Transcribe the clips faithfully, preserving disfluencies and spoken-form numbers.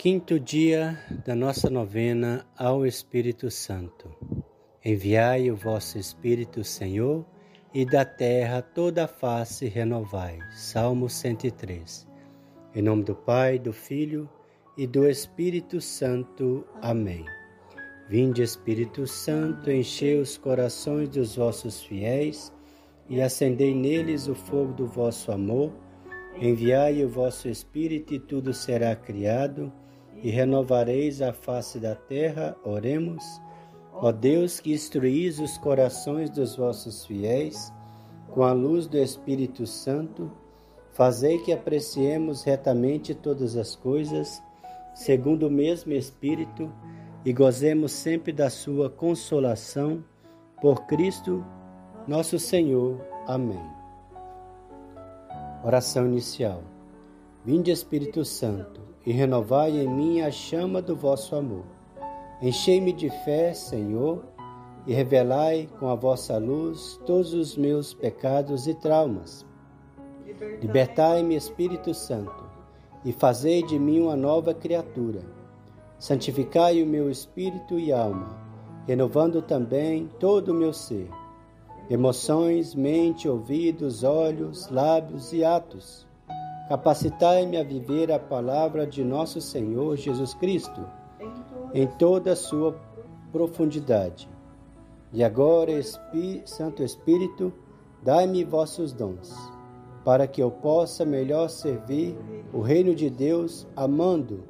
Quinto dia da nossa novena ao Espírito Santo. Enviai o vosso Espírito, Senhor, e da terra toda a face renovai. Salmo cento e três. Em nome do Pai, do Filho e do Espírito Santo. Amém. Vinde, Espírito Santo, enchei os corações dos vossos fiéis e acendei neles o fogo do vosso amor. Enviai o vosso Espírito e tudo será criado, e renovareis a face da terra. Oremos. Ó Deus, que instruís os corações dos vossos fiéis com a luz do Espírito Santo, fazei que apreciemos retamente todas as coisas, segundo o mesmo Espírito, e gozemos sempre da sua consolação. Por Cristo, nosso Senhor. Amém. Oração inicial. Vinde, Espírito Santo, e renovai em mim a chama do vosso amor. Enchei-me de fé, Senhor, e revelai com a vossa luz todos os meus pecados e traumas. Libertai-me, Espírito Santo, e fazei de mim uma nova criatura. Santificai o meu espírito e alma, renovando também todo o meu ser. Emoções, mente, ouvidos, olhos, lábios e atos. Capacitai-me a viver a palavra de nosso Senhor Jesus Cristo em toda a sua profundidade. E agora, Espí- Santo Espírito, dai-me vossos dons, para que eu possa melhor servir o reino de Deus, amando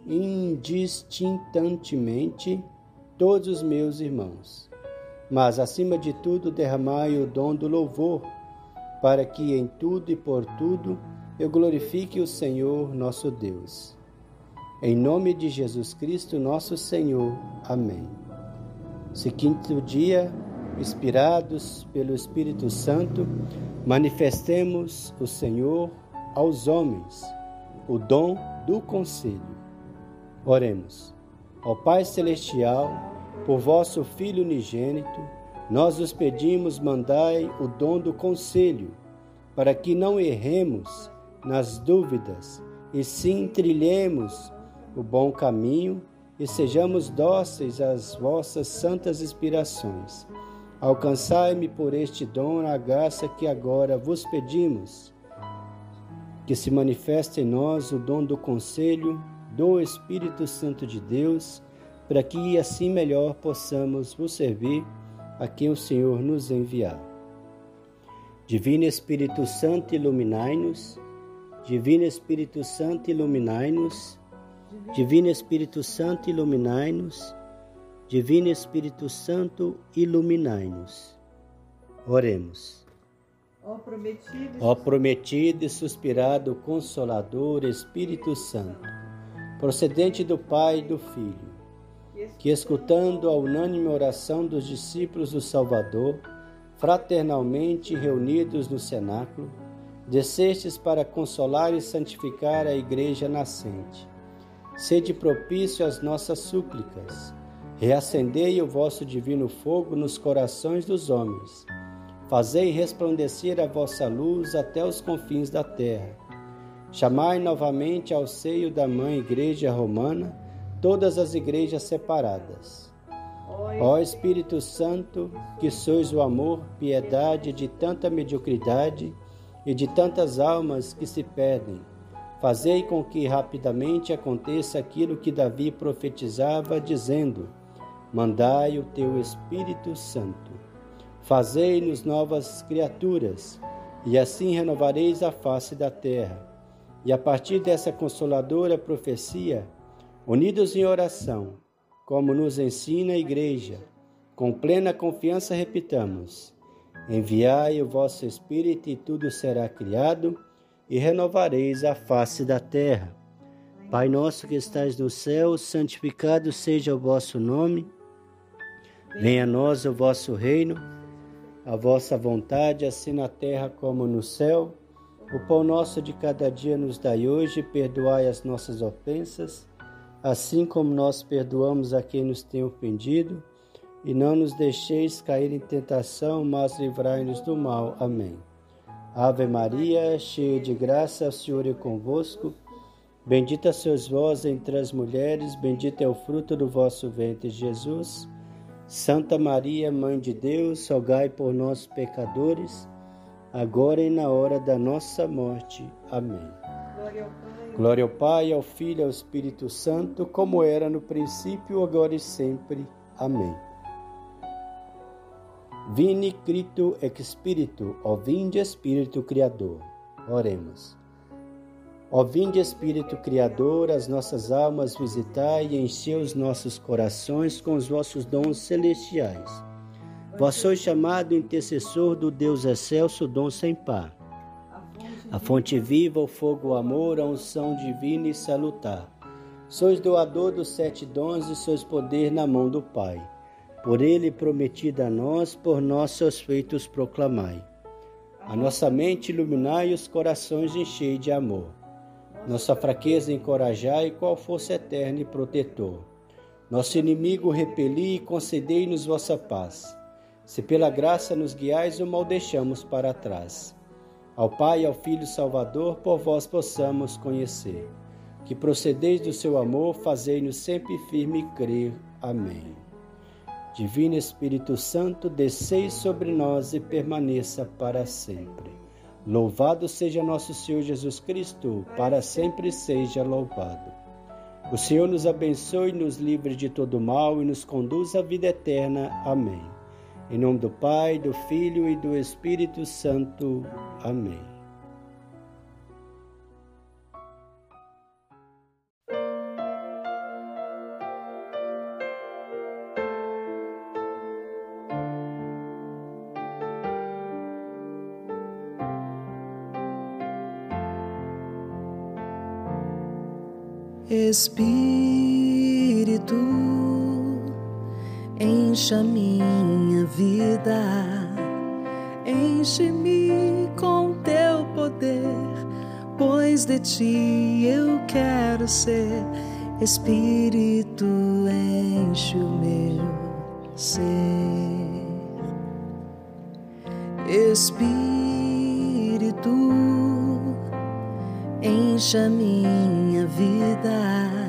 indistintamente todos os meus irmãos. Mas, acima de tudo, derramai o dom do louvor, para que em tudo e por tudo eu glorifique o Senhor nosso Deus. Em nome de Jesus Cristo, nosso Senhor. Amém. Esse quinto dia, inspirados pelo Espírito Santo, manifestemos o Senhor aos homens, o dom do conselho. Oremos. Ó Pai Celestial, por vosso Filho unigênito, nós os pedimos, mandai o dom do conselho, para que não erremos nas dúvidas, e sim trilhemos o bom caminho e sejamos dóceis às vossas santas inspirações. Alcançai-me por este dom a graça que agora vos pedimos, que se manifeste em nós o dom do conselho do Espírito Santo de Deus, para que assim melhor possamos vos servir a quem o Senhor nos enviar. Divino Espírito Santo, iluminai-nos. Divino Espírito Santo, iluminai-nos. Divino Espírito Santo, iluminai-nos. Divino Espírito Santo, iluminai-nos. Oremos. Ó prometido, Ó prometido e suspirado Consolador, Espírito Santo, procedente do Pai e do Filho, que, escutando a unânime oração dos discípulos do Salvador, fraternalmente reunidos no cenáculo, descestes para consolar e santificar a Igreja nascente. Sede propício às nossas súplicas. Reacendei o vosso divino fogo nos corações dos homens. Fazei resplandecer a vossa luz até os confins da terra. Chamai novamente ao seio da Mãe Igreja Romana todas as igrejas separadas. Ó Espírito Santo, que sois o amor, piedade de tanta mediocridade e de tantas almas que se perdem, fazei com que rapidamente aconteça aquilo que Davi profetizava, dizendo: mandai o teu Espírito Santo. Fazei-nos novas criaturas, e assim renovareis a face da terra. E a partir dessa consoladora profecia, unidos em oração, como nos ensina a Igreja, com plena confiança repitamos: enviai o vosso Espírito e tudo será criado, e renovareis a face da terra. Pai nosso que estais no céu, santificado seja o vosso nome. Venha a nós o vosso reino, a vossa vontade, assim na terra como no céu. O pão nosso de cada dia nos dai hoje, perdoai as nossas ofensas, assim como nós perdoamos a quem nos tem ofendido, e não nos deixeis cair em tentação, mas livrai-nos do mal. Amém. Ave Maria, cheia de graça, o Senhor é convosco. Bendita sois vós entre as mulheres, bendito é o fruto do vosso ventre, Jesus. Santa Maria, Mãe de Deus, rogai por nós, pecadores, agora e na hora da nossa morte. Amém. Glória ao Pai, Glória ao Pai, ao Filho e ao Espírito Santo, como era no princípio, agora e sempre. Amém. Vini Cristo ex Spiritu, ó vinde Espírito Criador. Oremos. Ó vinde Espírito Criador, as nossas almas visitai e enchei os nossos corações com os vossos dons celestiais. Vós sois chamado intercessor do Deus excelso, dom sem par. A fonte viva, o fogo, o amor, a unção divina e salutar. Sois doador dos sete dons e sois poder na mão do Pai. Por ele prometido a nós, por nós seus feitos proclamai. A nossa mente iluminai e os corações enchei de amor. Nossa fraqueza encorajai, qual força eterna e protetor. Nosso inimigo repeli e concedei-nos vossa paz. Se pela graça nos guiais, o mal deixamos para trás. Ao Pai e ao Filho Salvador, por vós possamos conhecer. Que procedeis do seu amor, fazei-nos sempre firme crer. Amém. Divino Espírito Santo, descei sobre nós e permaneça para sempre. Louvado seja nosso Senhor Jesus Cristo, para sempre seja louvado. O Senhor nos abençoe, nos livre de todo mal e nos conduz à vida eterna. Amém. Em nome do Pai, do Filho e do Espírito Santo. Amém. Espírito, encha minha vida, enche-me com teu poder, pois de ti eu quero ser. Espírito, enche o meu ser. Espírito, encha minha vida,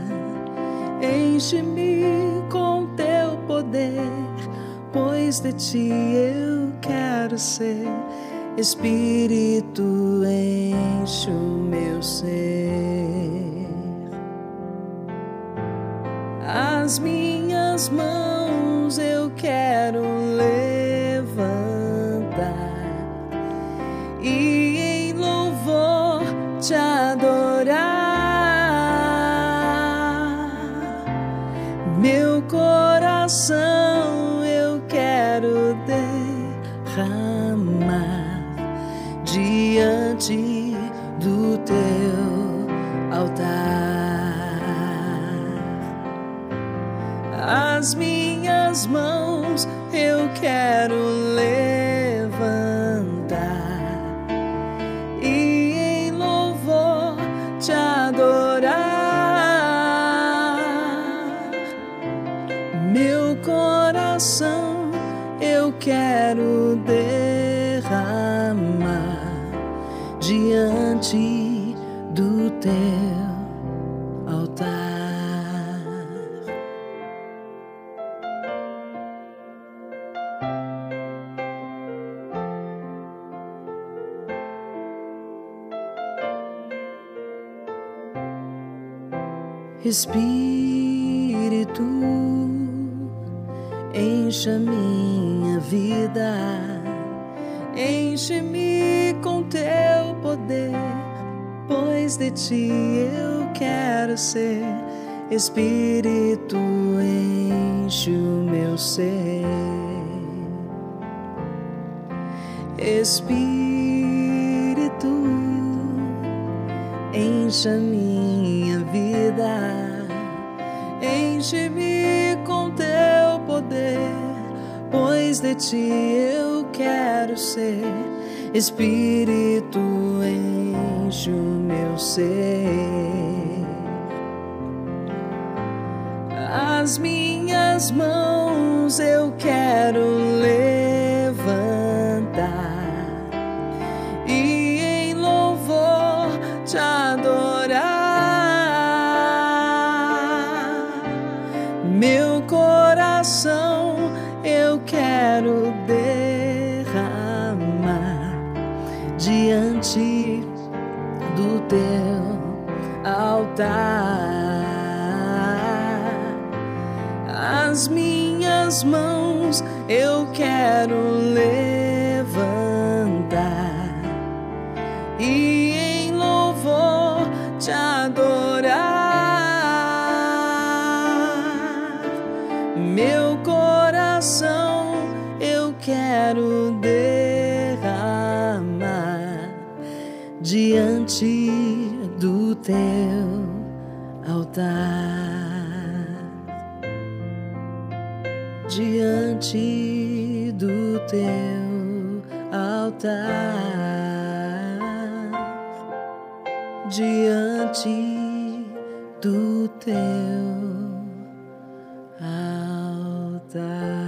enche-me com teu poder, pois de ti eu quero ser. Espírito, enche o meu ser. As minhas mãos eu quero levantar e em louvor te adorar. Meu coração eu quero derramar diante do teu altar. As minhas mãos eu quero levantar e em louvor te adorar. Meu coração eu quero derramar diante do teu altar. Espírito, encha minha vida, enche-me com teu poder, pois de ti eu quero ser. Espírito, enche o meu ser. Espírito, encha minha vida, enche-me com teu poder, pois de ti eu quero ser. Espírito, enche o meu ser. As minhas mãos eu quero levantar e em louvor te adorar. eu quero derramar diante do teu altar. As minhas mãos eu quero levantar e em louvor te adorar. Meu coração eu quero derramar diante do teu altar. Diante do teu altar, diante do teu altar.